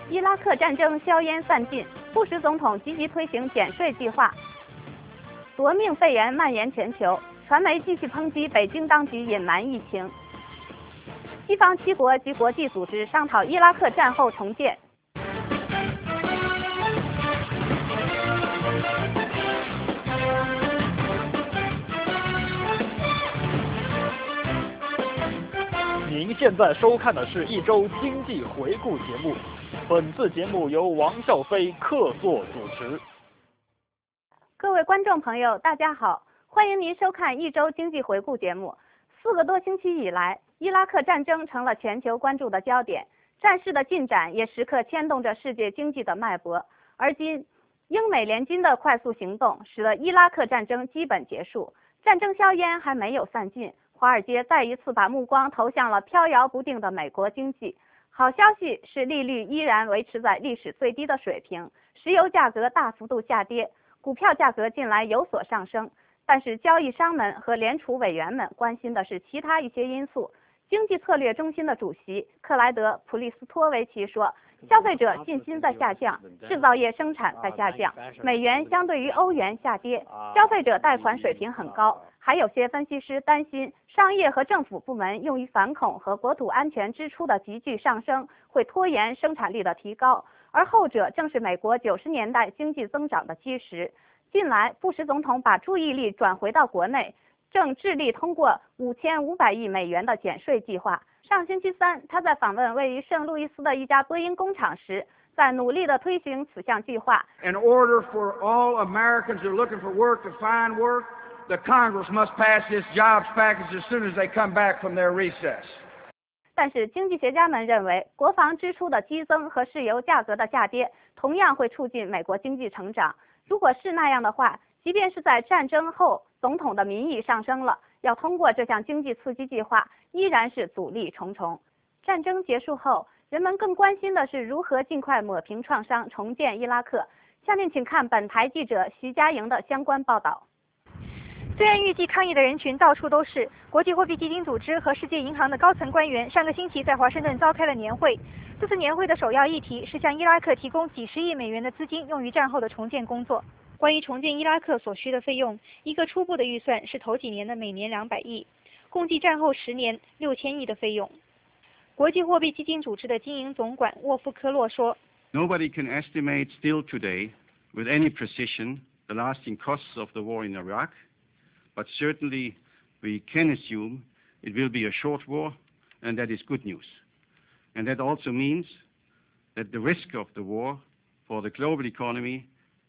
伊拉克战争硝烟散尽，布什总统积极推行减税计划。夺命肺炎蔓延全球，传媒继续抨击北京当局隐瞒疫情。西方7国及国际组织商讨伊拉克战后重建。 您现在收看的是一周经济回顾节目，本次节目由王笑飞客座主持。 各位观众朋友，大家好，欢迎您收看一周经济回顾节目。4个多星期以来，伊拉克战争成了全球关注的焦点，战事的进展也时刻牵动着世界经济的脉搏。而今，英美联军的快速行动使得伊拉克战争基本结束，战争硝烟还没有散尽。华尔街再一次把目光投向了飘摇不定的美国经济。好消息是利率依然维持在历史最低的水平，石油价格大幅度下跌，股票价格近来有所上升。但是交易商们和联储委员们关心的是其他一些因素。经济策略中心的主席克莱德·普利斯托维奇说，消费者信心在下降，制造业生产在下降，美元相对于欧元下跌，消费者贷款水平很高。还有些分析师担心，商业和政府部门用于反恐和国土安全支出的急剧上升，会拖延生产力的提高，而后者正是美国90年代经济增长的基石。近来，布什总统把注意力转回到国内，正致力通过5500亿美元的减税计划。上星期三，他在访问位于圣路易斯的一家波音工厂时，在努力地推行此项计划。 In order for all Americans who are looking for work to find work, the Congress must pass this jobs package as soon as they come back from their recess. 但是经济学家们认为，国防支出的激增和石油价格的下跌同样会促进美国经济成长。如果是那样的话，即便是在战争后，总统的民意上升了，要通过这项经济刺激计划，依然是阻力重重。战争结束后，人们更关心的是如何尽快抹平创伤，重建伊拉克。下面请看本台记者徐佳莹的相关报道。 虽然预计抗议的人群到处都是，国际货币基金组织和世界银行的高层官员上个星期在华盛顿召开了年会。这次年会的首要议题是向伊拉克提供几十亿美元的资金，用于战后的重建工作。关于重建伊拉克所需的费用，一个初步的预算是头几年的每年200亿，共计战后10年6000亿的费用。国际货币基金组织的经营总管沃夫科洛说 ：“Nobody can estimate still today with any precision the lasting costs of the war in Iraq, but certainly we can assume it will be a short war, and that is good news. And that also means that the risk of the war for the global economy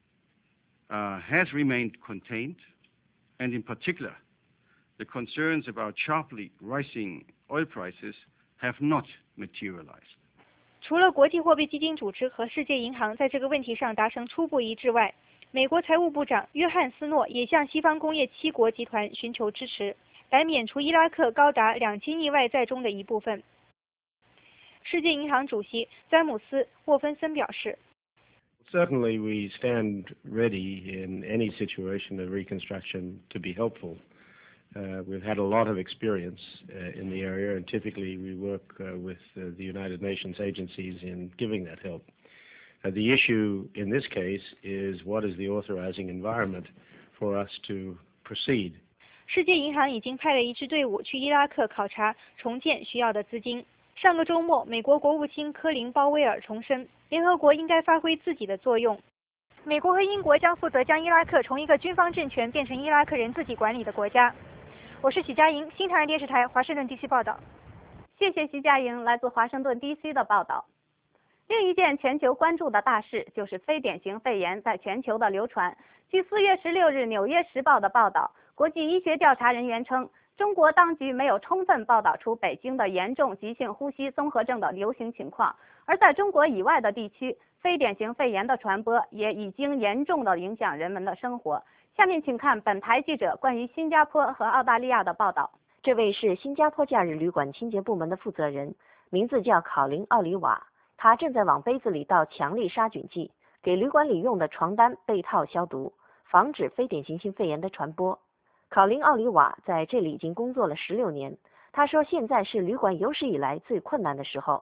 has remained contained, and in particular, the concerns about sharply rising oil prices have not materialized.” 除了国际货币基金组织和世界银行在这个问题上达成初步一致外，美国财务部长约翰斯诺也向西方工业7国集团寻求支持，来免除伊拉克高达2000亿外债中的一部分。世界银行主席詹姆斯·沃芬森表示 ：“Certainly, we stand ready in any situation of reconstruction to be helpful. We've had a lot of experience in the area, and typically we work with the United Nations agencies in giving that help. The issue in this case is what is the authorizing environment for us to proceed.” 世界银行已经派了一支队伍去伊拉克考察重建需要的资金。上个周末，美国国务卿科林·鲍威尔重申，联合国应该发挥自己的作用。美国和英国将负责将伊拉克从一个军方政权变成伊拉克人自己管理的国家。我是许佳莹，新唐人电视台华盛顿 DC 报道。 谢谢徐佳莹来自华盛顿 DC 的报道。另一件全球关注的大事就是非典型肺炎在全球的流传。据4月16日《纽约时报》的报道，国际医学调查人员称，中国当局没有充分报道出北京的严重急性呼吸综合症的流行情况，而在中国以外的地区，非典型肺炎的传播也已经严重地影响人们的生活。下面请看本台记者关于新加坡和澳大利亚的报道。 这位是新加坡假日旅馆清洁部门的负责人，名字叫考林·奥里瓦。他正在往杯子里倒强力杀菌剂，给旅馆里用的床单、被套消毒，防止非典型性肺炎的传播。考林·奥里瓦在这里已经工作了16年。他说，现在是旅馆有史以来最困难的时候。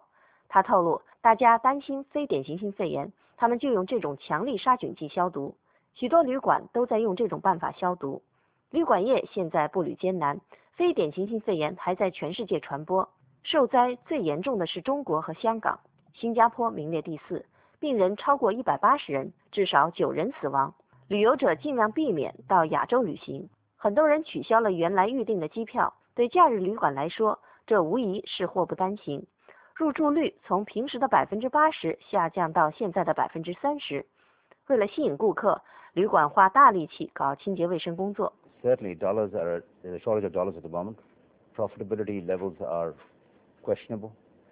他透露，大家担心非典型性肺炎，他们就用这种强力杀菌剂消毒。许多旅馆都在用这种办法消毒。旅馆业现在步履艰难，非典型性肺炎还在全世界传播。受灾最严重的是中国和香港，新加坡名列第4，病人超过180人，至少9人死亡。旅游者尽量避免到亚洲旅行，很多人取消了原来预定的机票。对假日旅馆来说，这无疑是祸不单行。入住率从平时的80%下降到现在的30%。为了吸引顾客，旅馆花大力气搞清洁卫生工作。 Certainly, there's a shortage of dollars at the moment. Profitability levels are questionable.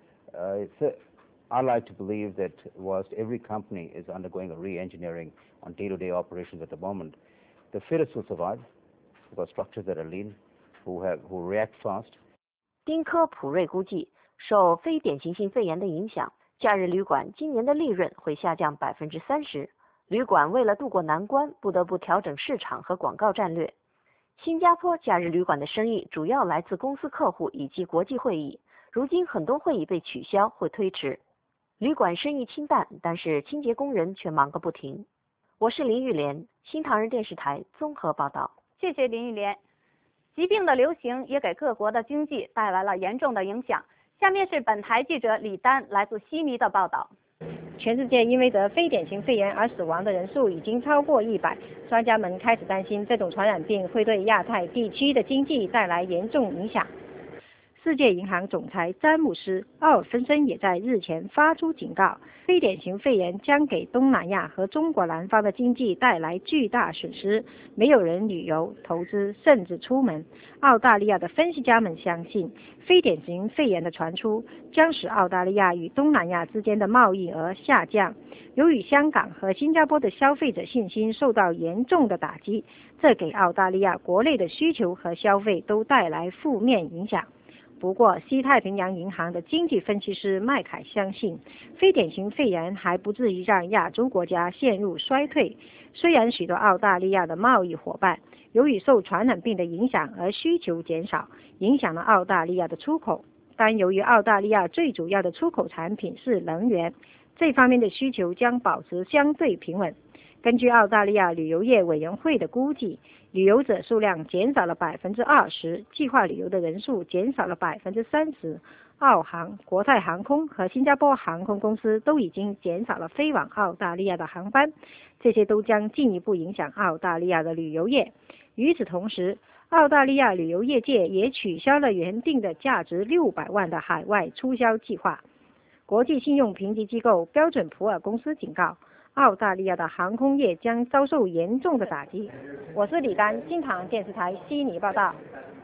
I like to believe that whilst every company is undergoing a re-engineering on day-to-day operations at the moment, the fittest will survive because structures that are lean, who react fast. 丁科普瑞估计，受非典型性肺炎的影响，假日旅馆今年的利润会下降30%。旅馆为了渡过难关，不得不调整市场和广告战略。新加坡假日旅馆的生意主要来自公司客户以及国际会议，如今很多会议被取消或推迟。旅馆生意清淡，但是清洁工人却忙个不停。我是林玉莲，新唐人电视台综合报道。 谢谢林玉莲。疾病的流行也给各国的经济带来了严重的影响。下面是本台记者李丹来自悉尼的报道。 全世界因为得非典型肺炎而死亡的人数已经超过100，专家们开始担心这种传染病会对亚太地区的经济带来严重影响。世界银行总裁詹姆斯·奥尔芬森也在日前发出警告，非典型肺炎将给东南亚和中国南方的经济带来巨大损失，没有人旅游、投资，甚至出门。澳大利亚的分析家们相信，非典型肺炎的传出将使澳大利亚与东南亚之间的贸易额下降。由于香港和新加坡的消费者信心受到严重的打击，这给澳大利亚国内的需求和消费都带来负面影响。不过，西太平洋银行的经济分析师麦凯相信，非典型肺炎还不至于让亚洲国家陷入衰退。虽然许多澳大利亚的贸易伙伴由于受传染病的影响而需求减少，影响了澳大利亚的出口，但由于澳大利亚最主要的出口产品是能源，这方面的需求将保持相对平稳。根据澳大利亚旅游业委员会的估计，旅游者数量减少了20%，计划旅游的人数减少了30%。澳航、国泰航空和新加坡航空公司都已经减少了飞往澳大利亚的航班，这些都将进一步影响澳大利亚的旅游业。与此同时，澳大利亚旅游业界也取消了原定的价值600万的海外促销计划。国际信用评级机构标准普尔公司警告，澳大利亚的航空业将遭受严重的打击。我是李丹，新唐人电视台悉尼报道。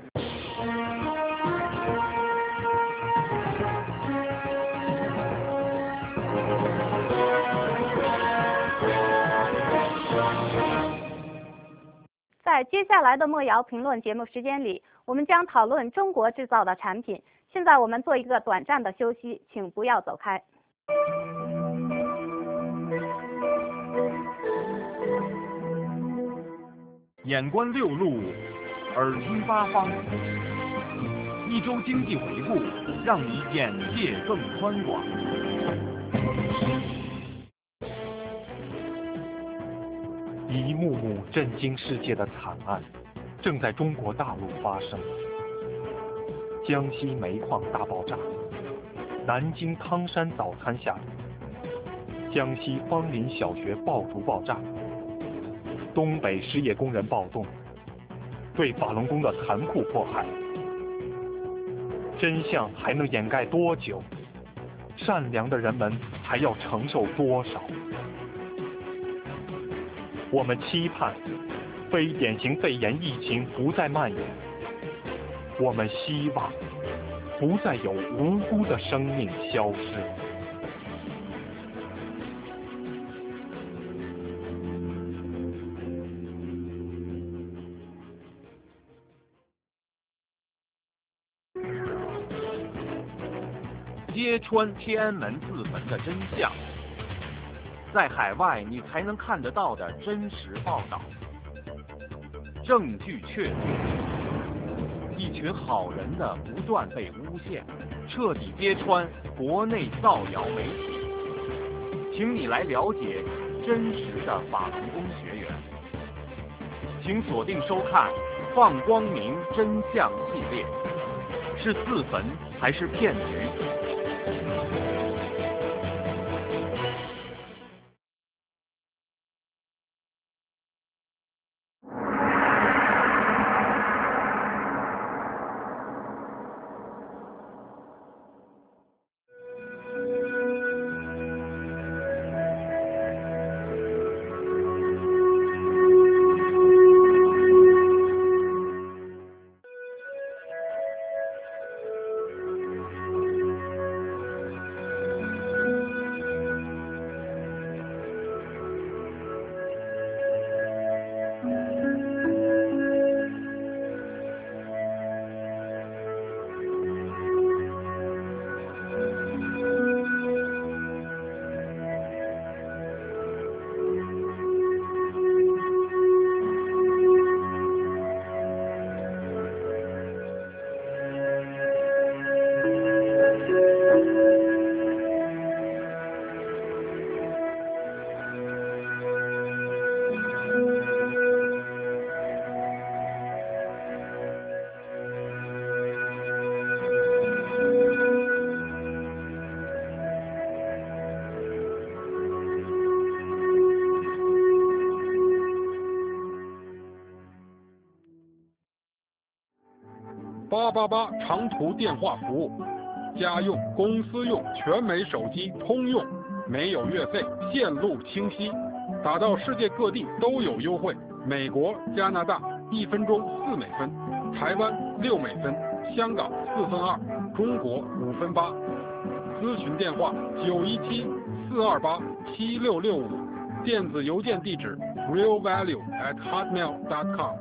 在接下来的莫瑶评论节目时间里，我们将讨论中国制造的产品。现在我们做一个短暂的休息，请不要走开。 眼观六路，耳听八方，一周经济回顾，让你眼界更宽广。 一幕幕震惊世界的惨案正在中国大陆发生。江西煤矿大爆炸，南京康山早餐下毒，江西芳林小学爆竹爆炸，东北失业工人暴动，对法轮功的残酷迫害，真相还能掩盖多久？善良的人们还要承受多少？我们期盼非典型肺炎疫情不再蔓延，我们希望不再有无辜的生命消失。 揭穿天安门自焚的真相，在海外你才能看得到的真实报道。证据确凿，一群好人的不断被诬陷， 彻底揭穿国内造谣媒体，请你来了解真实的法轮功学员。请锁定收看《放光明真相》系列，是自焚还是骗局？ 888长途电话服务，家用、公司用全美手机通用，没有月费，线路清晰，打到世界各地都有优惠。美国、加拿大1分钟4美分，台湾6美分，香港4分2，中国5分8。咨询电话917-428-7665，电子邮件地址 realvalue@hotmail.com。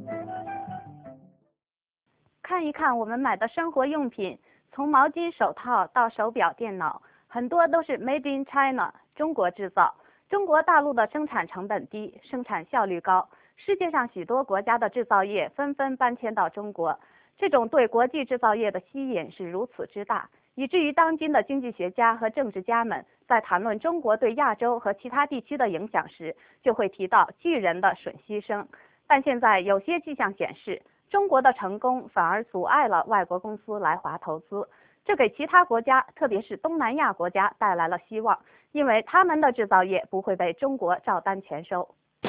看一看我们买的生活用品，从毛巾、手套到手表、电脑，很多都是 Made in China， 中国制造。中国大陆的生产成本低，生产效率高，世界上许多国家的制造业纷纷搬迁到中国。这种对国际制造业的吸引是如此之大，以至于当今的经济学家和政治家们在谈论中国对亚洲和其他地区的影响时，就会提到巨人的吮吸声。但现在有些迹象显示，中国的成功反而阻碍了外国公司来华投资，这给其他国家，特别是东南亚国家带来了希望，因为他们的制造业不会被中国照单全收。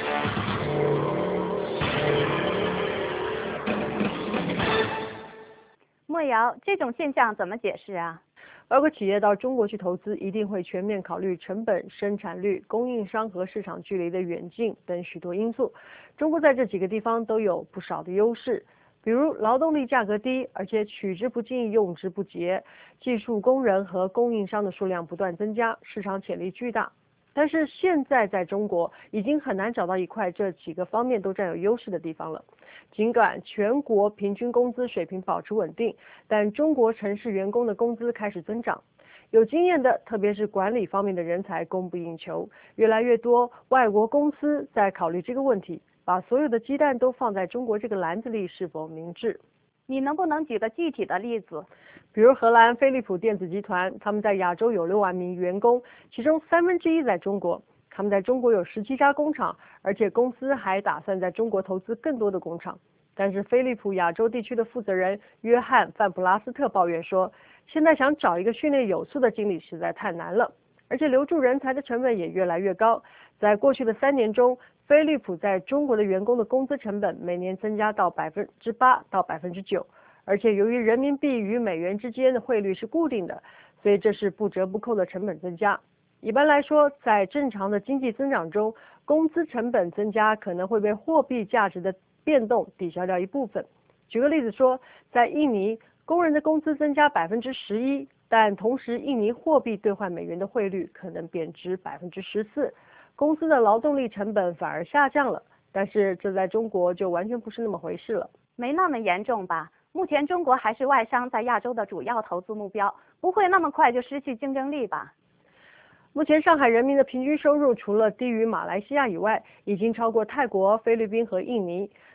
莫瑶，这种现象怎么解释啊？ 外国企业到中国去投资，一定会全面考虑成本、生产率、供应商和市场距离的远近等许多因素。中国在这几个地方都有不少的优势，比如劳动力价格低，而且取之不尽、用之不竭，技术工人和供应商的数量不断增加，市场潜力巨大。但是现在在中国已经很难找到一块这几个方面都占有优势的地方了。尽管全国平均工资水平保持稳定，但中国城市员工的工资开始增长。有经验的，特别是管理方面的人才供不应求，越来越多外国公司在考虑这个问题，把所有的鸡蛋都放在中国这个篮子里是否明智？ 你能不能举个具体的例子？ 比如荷兰飞利浦电子集团，他们在亚洲有6万名员工，其中1/3在中国。他们在中国有17家工厂，而且公司还打算在中国投资更多的工厂。但是飞利浦亚洲地区的负责人约翰·范普拉斯特抱怨说，现在想找一个训练有素的经理实在太难了，而且留住人才的成本也越来越高。在过去的3年中，飞利浦在中国的员工的工资成本每年增加到8%到9%，而且由于人民币与美元之间的汇率是固定的，所以这是不折不扣的成本增加。一般来说，在正常的经济增长中，工资成本增加可能会被货币价值的变动抵消掉一部分。举个例子说，在印尼，工人的工资增加11%，但同时印尼货币兑换美元的汇率可能贬值14%，公司的劳动力成本反而下降了。但是这在中国就完全不是那么回事了。 没那么严重吧？目前中国还是外商在亚洲的主要投资目标，不会那么快就失去竞争力吧？ 目前上海人民的平均收入除了低于马来西亚以外，已经超过泰国、菲律宾和印尼。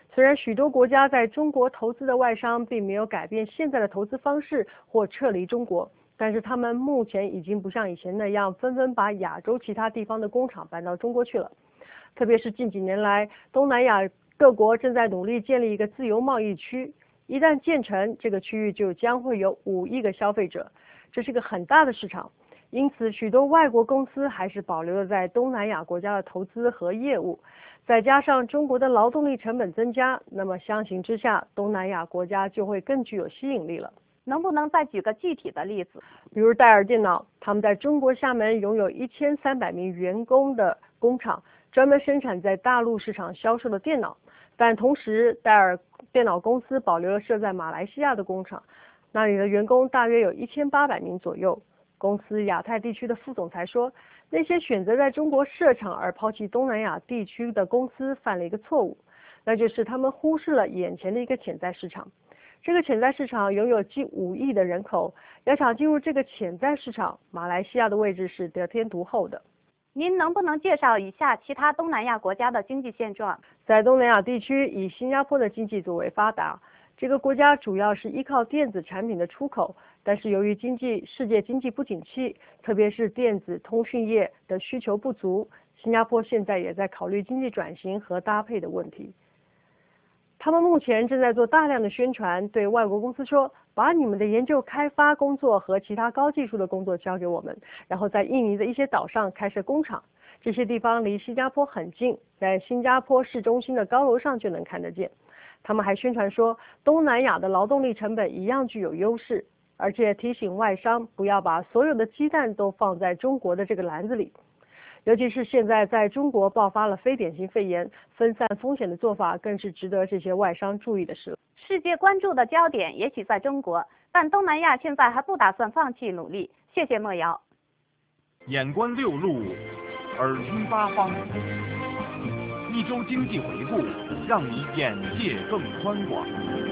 虽然许多国家在中国投资的外商并没有改变现在的投资方式或撤离中国，但是他们目前已经不像以前那样纷纷把亚洲其他地方的工厂搬到中国去了。特别是近几年来，东南亚各国正在努力建立一个自由贸易区，一旦建成，这个区域就将会有5亿个消费者，这是个很大的市场。因此，许多外国公司还是保留了在东南亚国家的投资和业务。再加上中国的劳动力成本增加，那么相形之下，东南亚国家就会更具有吸引力了。 能不能再举个具体的例子？ 比如戴尔电脑，他们在中国厦门拥有1300名员工的工厂，专门生产在大陆市场销售的电脑。但同时，戴尔电脑公司保留了设在马来西亚的工厂，那里的员工大约有1800名左右。公司亚太地区的副总裁说，那些选择在中国设厂而抛弃东南亚地区的公司犯了一个错误，那就是他们忽视了眼前的一个潜在市场。这个潜在市场拥有近5亿的人口，要想进入这个潜在市场，马来西亚的位置是得天独厚的。 您能不能介绍以下其他东南亚国家的经济现状？ 在东南亚地区，以新加坡的经济最为发达。这个国家主要是依靠电子产品的出口，但是由于世界经济不景气，特别是电子通讯业的需求不足，新加坡现在也在考虑经济转型和搭配的问题。他们目前正在做大量的宣传，对外国公司说，把你们的研究开发工作和其他高技术的工作交给我们，然后在印尼的一些岛上开设工厂。这些地方离新加坡很近，在新加坡市中心的高楼上就能看得见。他们还宣传说，东南亚的劳动力成本一样具有优势，而且提醒外商不要把所有的鸡蛋都放在中国的这个篮子里。尤其是现在在中国爆发了非典型肺炎，分散风险的做法更是值得这些外商注意的事。 世界关注的焦点也许在中国，但东南亚现在还不打算放弃努力。谢谢莫瑶。 眼观六路，耳听八方，一周经济回顾，让你眼界更宽广。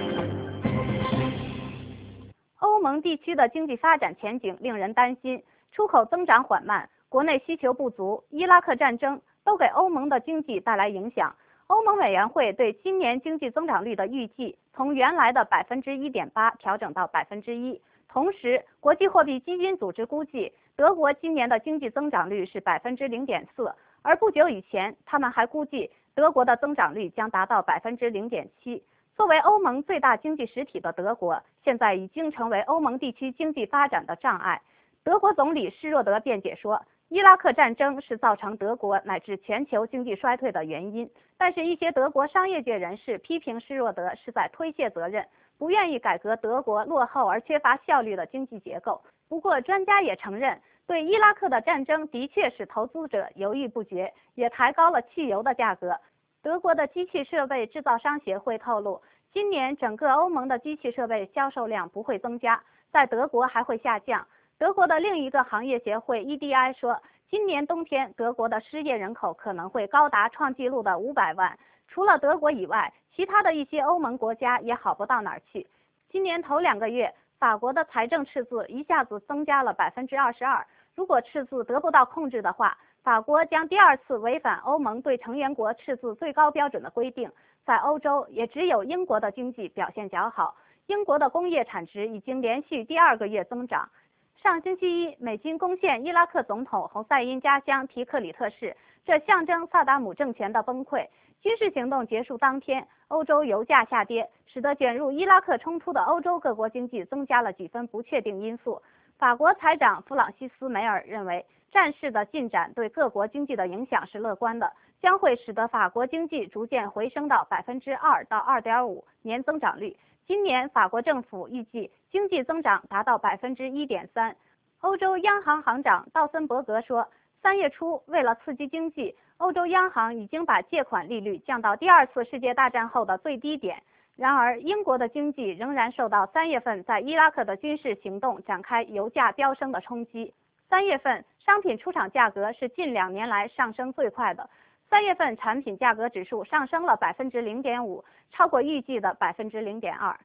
欧盟地区的经济发展前景令人担心，出口增长缓慢，国内需求不足，伊拉克战争都给欧盟的经济带来影响。欧盟委员会对今年经济增长率的预计从原来的1.8%调整到1%。同时，国际货币基金组织估计，德国今年的经济增长率是0.4%，而不久以前，他们还估计德国的增长率将达到0.7%。作为欧盟最大经济实体的德国，现在已经成为欧盟地区经济发展的障碍。德国总理施若德辩解说，伊拉克战争是造成德国乃至全球经济衰退的原因，但是一些德国商业界人士批评施若德是在推卸责任，不愿意改革德国落后而缺乏效率的经济结构。不过，专家也承认，对伊拉克的战争的确使投资者犹豫不决，也抬高了汽油的价格。德国的机器设备制造商协会透露，今年整个欧盟的机器设备销售量不会增加，在德国还会下降。德国的另一个行业协会 EDI 说，今年冬天德国的失业人口可能会高达创纪录的500万。除了德国以外，其他的一些欧盟国家也好不到哪儿去。今年头2个月，法国的财政赤字一下子增加了22%。如果赤字得不到控制的话，法国将第2次违反欧盟对成员国赤字最高标准的规定。在欧洲，也只有英国的经济表现较好。英国的工业产值已经连续第2个月增长。上星期一，美军攻陷伊拉克总统侯赛因家乡提克里特市，这象征萨达姆政权的崩溃。军事行动结束当天，欧洲油价下跌，使得卷入伊拉克冲突的欧洲各国经济增加了几分不确定因素。法国财长弗朗西斯·梅尔认为，战事的进展对各国经济的影响是乐观的，将会使得法国经济逐渐回升到2%到2.5%年增长率。今年法国政府预计经济增长达到1.3%。欧洲央行行长道森伯格说，3月初为了刺激经济，欧洲央行已经把借款利率降到第2次世界大战后的最低点。然而，英国的经济仍然受到3月份在伊拉克的军事行动展开油价飙升的冲击。3月份商品出厂价格是近2年来上升最快的。3月份产品价格指数上升了0.5%，超过预计的0.2%。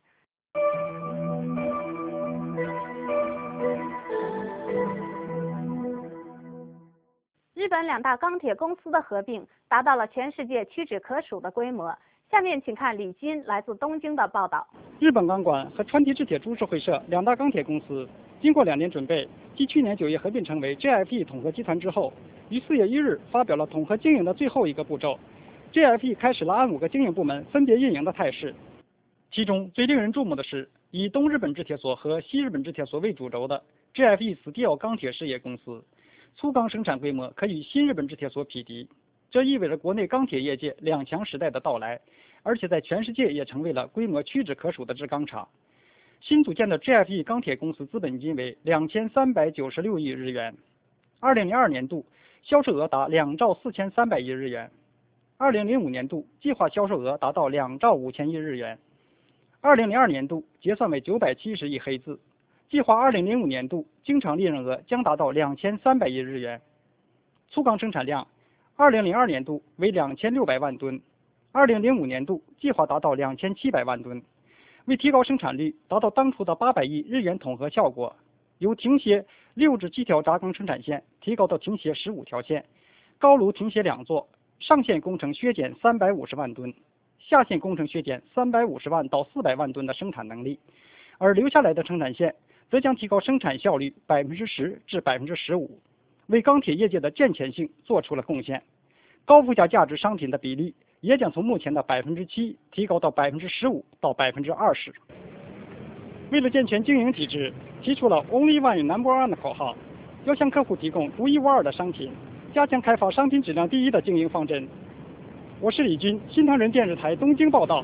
日本2大钢铁公司的合并达到了全世界屈指可数的规模。 下面请看李金来自东京的报道。 日本钢管和川崎制铁株式会社两大钢铁公司，经过2年准备，继去年9月合并成为 JFE 统合集团之后，于4月1日发表了统合经营的最后一个步骤。JFE 开始了按5个经营部门分别运营的态势。其中最令人注目的是，以东日本制铁所和西日本制铁所为主轴的 JFE Steel 钢铁事业公司，粗钢生产规模可与新日本制铁所匹敌。这意味着国内钢铁业界2强时代的到来，而且在全世界也成为了规模屈指可数的制钢厂。新组建的 JFE 钢铁公司资本金为2396亿日元，2002年度销售额达2兆4300亿日元，2005年度计划销售额达到2兆5000亿日元，2002年度结算为970亿黑字，计划2005年度经常利润额将达到2300亿日元。粗钢生产量2002年度为2600万吨，2005年度计划达到2700万吨。为提高生产率，达到当初的800亿日元统合效果，由停歇6至7条轧钢生产线提高到停歇15条线，高炉停歇2座，上线工程削减350万吨，下线工程削减350万到400万吨的生产能力，而留下来的生产线则将提高生产效率10%至15%，为钢铁业界的健全性做出了贡献。高附加价值商品的比例也将从目前的7%提高到15%到20%。为了健全经营体制，提出了 Only One Number One 的口号，要向客户提供独一无二的商品，加强开发商品质量第一的经营方针。我是李军，新唐人电视台东京报道。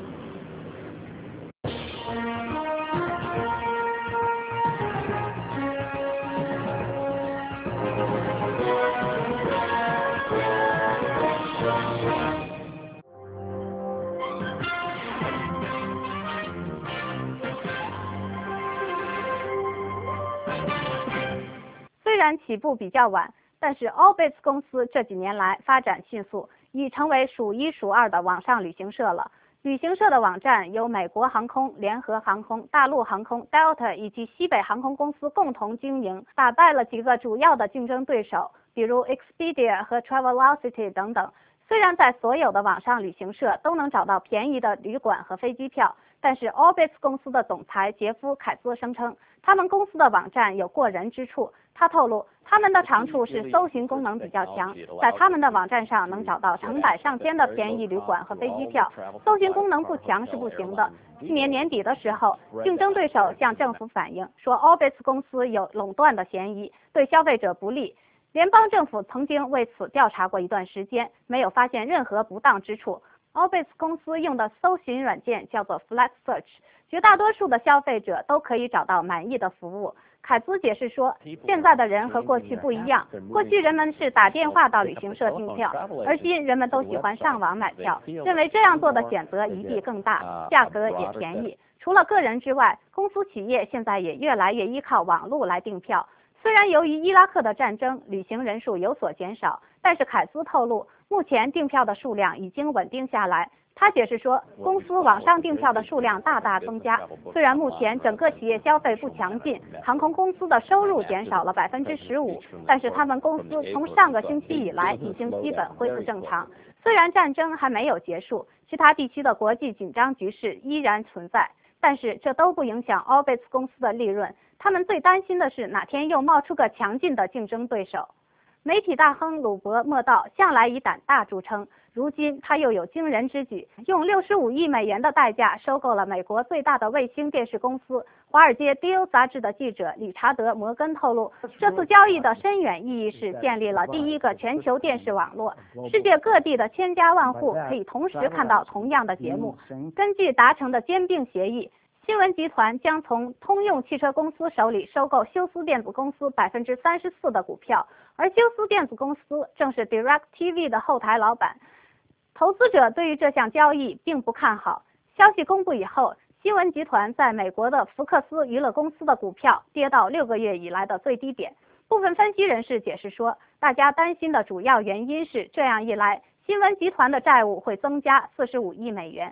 虽然起步比较晚，但是 Orbitz 公司这几年来发展迅速，已成为数1数2的网上旅行社了。旅行社的网站由美国航空、联合航空、大陆航空、Delta 以及西北航空公司共同经营，打败了几个主要的竞争对手，比如 Expedia 和 Travelocity 等等。虽然在所有的网上旅行社都能找到便宜的旅馆和飞机票，但是 Orbitz 公司的总裁杰夫·凯兹声称，他们公司的网站有过人之处。他透露，他们的长处是搜寻功能比较强，在他们的网站上能找到成百上千的便宜旅馆和飞机票。搜寻功能不强是不行的。去年年底的时候，竞争对手向政府反映说 Orbitz 公司有垄断的嫌疑，对消费者不利。联邦政府曾经为此调查过一段时间，没有发现任何不当之处。Orbitz 公司用的搜寻软件叫做 Flat Search， 绝大多数的消费者都可以找到满意的服务。凯兹解释说，现在的人和过去不一样，过去人们是打电话到旅行社订票，而今人们都喜欢上网买票，认为这样做的选择余地更大，价格也便宜。除了个人之外，公司企业现在也越来越依靠网络来订票。虽然由于伊拉克的战争，旅行人数有所减少，但是凯兹透露，目前订票的数量已经稳定下来。他解释说，公司网上订票的数量大大增加。虽然目前整个企业消费不强劲，航空公司的收入减少了15%，但是他们公司从上个星期以来已经基本恢复正常。虽然战争还没有结束，其他地区的国际紧张局势依然存在，但是这都不影响 Orbitz 公司的利润。他们最担心的是哪天又冒出个强劲的竞争对手。媒体大亨鲁伯·莫道向来以胆大著称，如今他又有惊人之举，用65亿美元的代价收购了美国最大的卫星电视公司。华尔街 Deal 杂志的记者理查德·摩根透露，这次交易的深远意义是建立了第一个全球电视网络，世界各地的千家万户可以同时看到同样的节目。根据达成的兼并协议，新闻集团将从通用汽车公司手里收购休斯电子公司34%的股票，而休斯电子公司正是 DirecTV 的后台老板。投资者对于这项交易并不看好。消息公布以后，新闻集团在美国的福克斯娱乐公司的股票跌到6个月以来的最低点。部分分析人士解释说，大家担心的主要原因是这样一来，新闻集团的债务会增加45亿美元。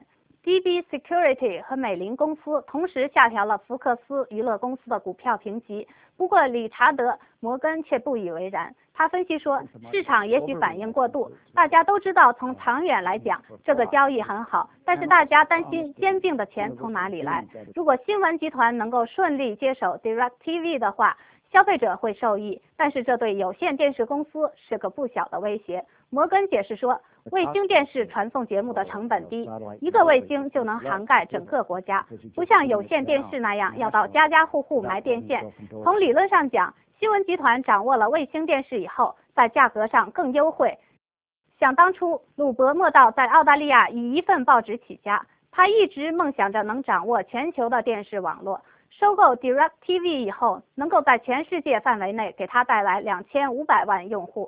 DB Security 和美林公司同时下调了福克斯娱乐公司的股票评级，不过理查德·摩根却不以为然。他分析说，市场也许反应过度，大家都知道从长远来讲这个交易很好，但是大家担心兼并的钱从哪里来。如果新闻集团能够顺利接手 DirecTV 的话，消费者会受益，但是这对有线电视公司是个不小的威胁。摩根解释说，卫星电视传送节目的成本低，一个卫星就能涵盖整个国家，不像有线电视那样要到家家户户埋电线。从理论上讲，新闻集团掌握了卫星电视以后，在价格上更优惠。想当初，鲁伯莫道在澳大利亚以一份报纸起家，他一直梦想着能掌握全球的电视网络。收购 DirecTV 以后，能够在全世界范围内给他带来2500万用户。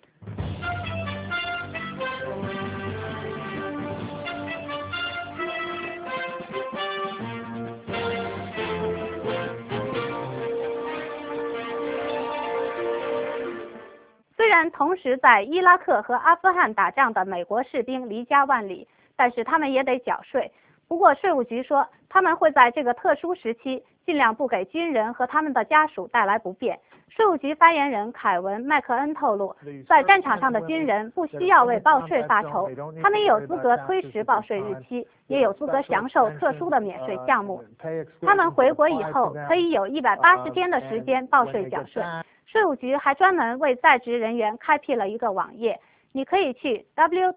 虽然同时在伊拉克和阿富汗打仗的美国士兵离家万里，但是他们也得缴税。不过税务局说，他们会在这个特殊时期尽量不给军人和他们的家属带来不便。税务局发言人凯文·麦克恩透露，在战场上的军人不需要为报税发愁，他们有资格推迟报税日期，也有资格享受特殊的免税项目。他们回国以后可以有180天的时间报税缴税。税务局还专门为在职人员开辟了一个网页，你可以去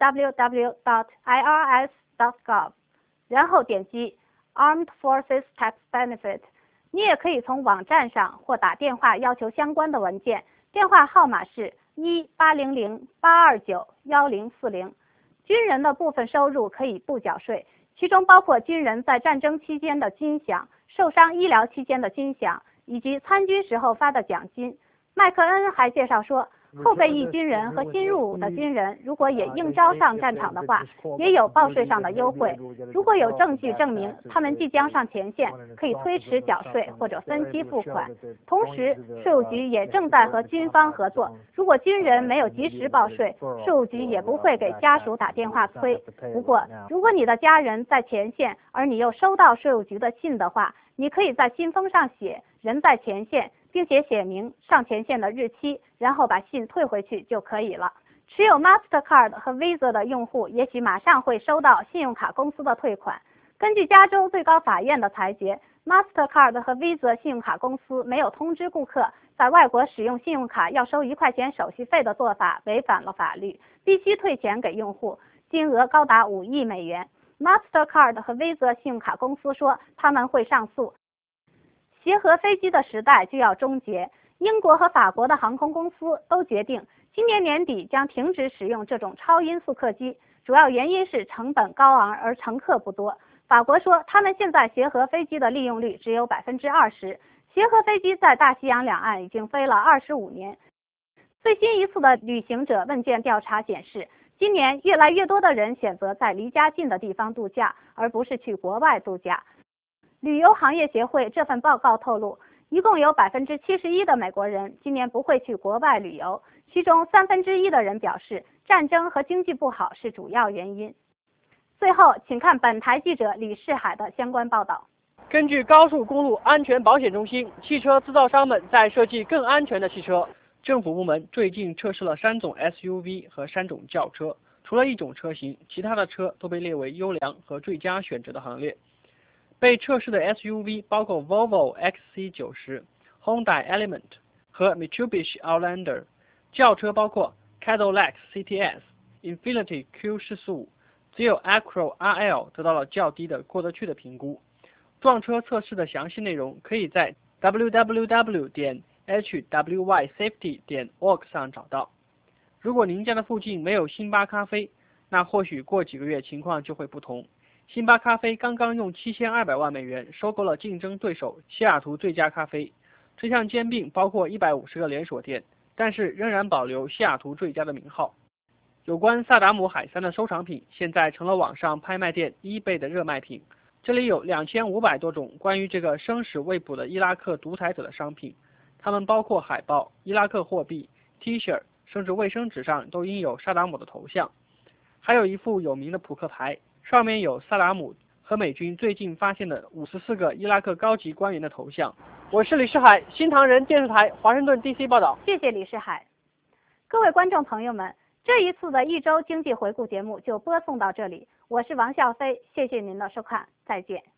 www.irs.gov， 然后点击 Armed Forces Tax Benefit。你也可以从网站上或打电话要求相关的文件，电话号码是1800-829-1040。军人的部分收入可以不缴税，其中包括军人在战争期间的军饷、受伤医疗期间的军饷以及参军时候发的奖金。麦克恩还介绍说，后备役军人和新入伍的军人如果也应招上战场的话，也有报税上的优惠。如果有证据证明他们即将上前线，可以推迟缴税或者分期付款。同时，税务局也正在和军方合作，如果军人没有及时报税，税务局也不会给家属打电话催。不过，如果你的家人在前线，而你又收到税务局的信的话，你可以在信封上写人在前线，并且写明上前线的日期，然后把信退回去就可以了。持有 Mastercard 和 Visa 的用户也许马上会收到信用卡公司的退款。根据加州最高法院的裁决， Mastercard 和 Visa 信用卡公司没有通知顾客在外国使用信用卡要收1块钱手续费的做法违反了法律，必须退钱给用户，金额高达5亿美元。Mastercard 和 Visa 信用卡公司说他们会上诉。协和飞机的时代就要终结，英国和法国的航空公司都决定今年年底将停止使用这种超音速客机，主要原因是成本高昂而乘客不多。法国说他们现在协和飞机的利用率只有20%，协和飞机在大西洋两岸已经飞了25年。最新一次的旅行者问卷调查显示，今年越来越多的人选择在离家近的地方度假，而不是去国外度假。旅游行业协会这份报告透露，一共有71%的美国人今年不会去国外旅游，其中1/3的人表示战争和经济不好是主要原因。最后，请看本台记者李世海的相关报道。 根据高速公路安全保险中心，汽车制造商们在设计更安全的汽车。政府部门最近测试了3种 SUV 和3种轿车，除了1种车型，其他的车都被列为优良和最佳选择的行列。被测试的 SUV 包括 Volvo XC90、Hyundai Element 和 Mitsubishi Outlander， 轿车包括 Cadillac CTS、Infiniti Q45， 只有 Acura RL 得到了较低的过得去的评估。撞车测试的详细内容可以在 www.hwysafety.org 上找到。如果您家的附近没有星巴咖啡，那或许过几个月情况就会不同。星巴咖啡刚刚用7200万美元收购了竞争对手西雅图最佳咖啡。这项兼并包括150个连锁店，但是仍然保留西雅图最佳的名号。有关萨达姆海山的收藏品现在成了网上拍卖店eBay的热卖品。这里有2500多种关于这个生死未卜的伊拉克独裁者的商品，它们包括海报、伊拉克货币、T 恤，甚至卫生纸上都印有萨达姆的头像。还有一副有名的扑克牌，上面有萨达姆和美军最近发现的54个伊拉克高级官员的头像。我是李世海，新唐人电视台华盛顿 DC 报道。 谢谢李世海。各位观众朋友们，这一次的一周经济回顾节目就播送到这里，我是王笑飞，谢谢您的收看，再见。